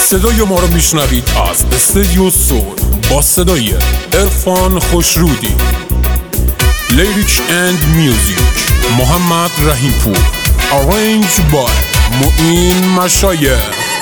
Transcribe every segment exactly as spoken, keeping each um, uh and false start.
صدای ما رو میشنوید از استودیو سول با صدای عرفان خوشرودی. لیریکس اند میوزیک محمد رحیمپور. ارنج بای معین مشایخ.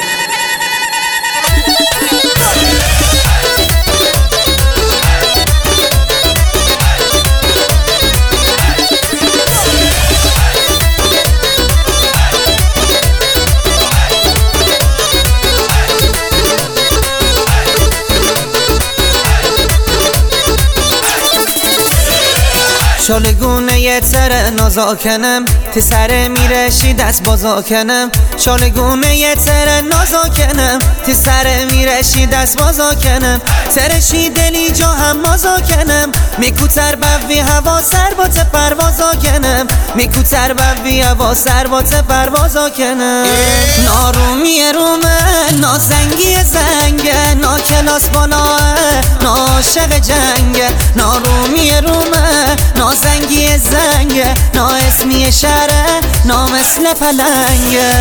شالگونه یه تره نازاکنم تی سره میرشی دست بازاکنم. شالگونه یه تره نازاکنم تی سره میرشی دست بازاکنم. ترشی دلی جا هم مازاکنم میکوتر بوی هوا سر با ته پروازاکنم. میکوتر بوی هوا سر با ته پروازاکنم. نارومی رومه نازنگی زنگه ناکلاس بالاه ناشق جنگه. نارومی رومه نازنگی زنگه نا اسمی شهره نا مثل پلنگه.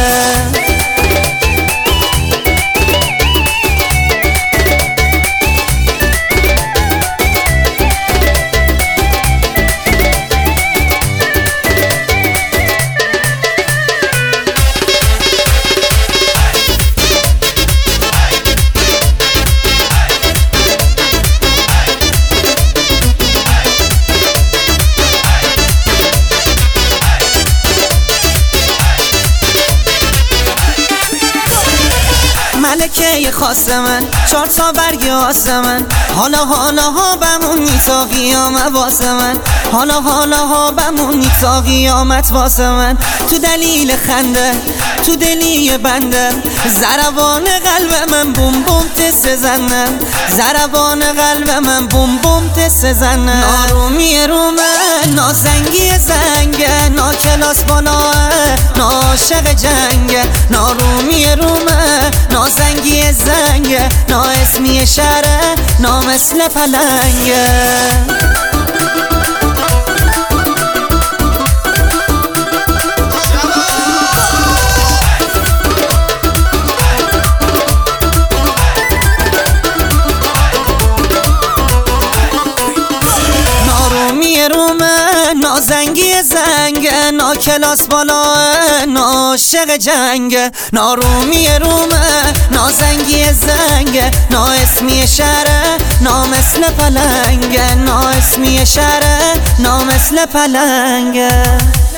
ملکه خاص من چهار تا برگ آسمن. حالا حالا ها بمونی تا قیامت واسه من. حالا حالا ها بمونی تا قیامت واسه من. تو دلیل خنده تو دلی بنده ضربان قلب من بوم بوم تس زنم. ضربان قلب من بوم بوم تس زنم. نارومی رومه نازنگی زنگه نا کلاس بالاه ناشق جنگه. نارومی رومه نازنگی زنگه نا اسمی شهره نا مثل پلنگه. نازنگی زنگه نا کلاس بالاه ناشق جنگه. نارومی رومه نازنگی زنگه نا اسمی شهره نا مثل پلنگه. نا اسمی شهره نا مثل پلنگه.